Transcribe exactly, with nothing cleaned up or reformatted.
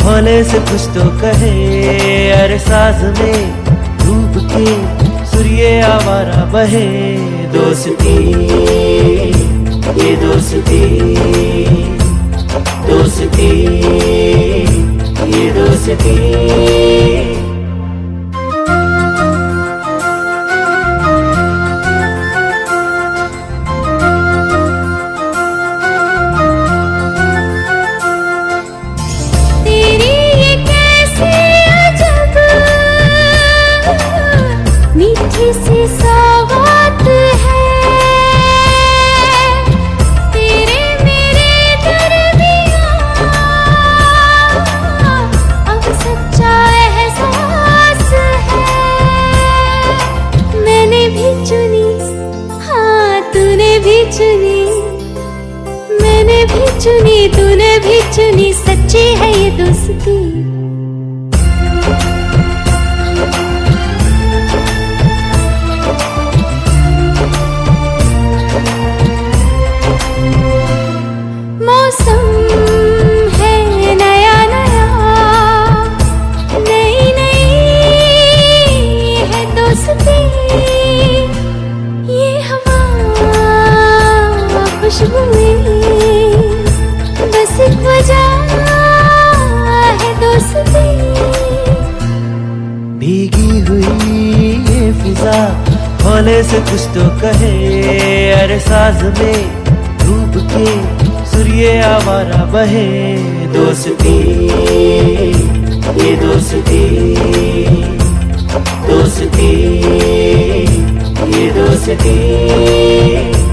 भोले से कुछ तो कहे, अरे साज में डूब के सूर्य आवारा बहे। दोस्ती ये दोस्ती, दोस्ती ये दोस्ती। सी सौगात है तेरे मेरे दरमियां, अब सच्चा एहसास है। मैंने भी चुनी, हाँ तूने भी चुनी, मैंने भी चुनी तूने भी चुनी, सच्ची है ये दोस्ती। मौसम है नया नया, नई नई है दोस्ती। ये हवा खुशबुएं बस एक वजह है दोस्ती। भीगी हुई ये फिजा भोले से कुछ तो कहे, अरे साज में डूब के सूर्य आवारा बहे। दोस्ती ये दोस्ती, दोस्ती ये दोस्ती।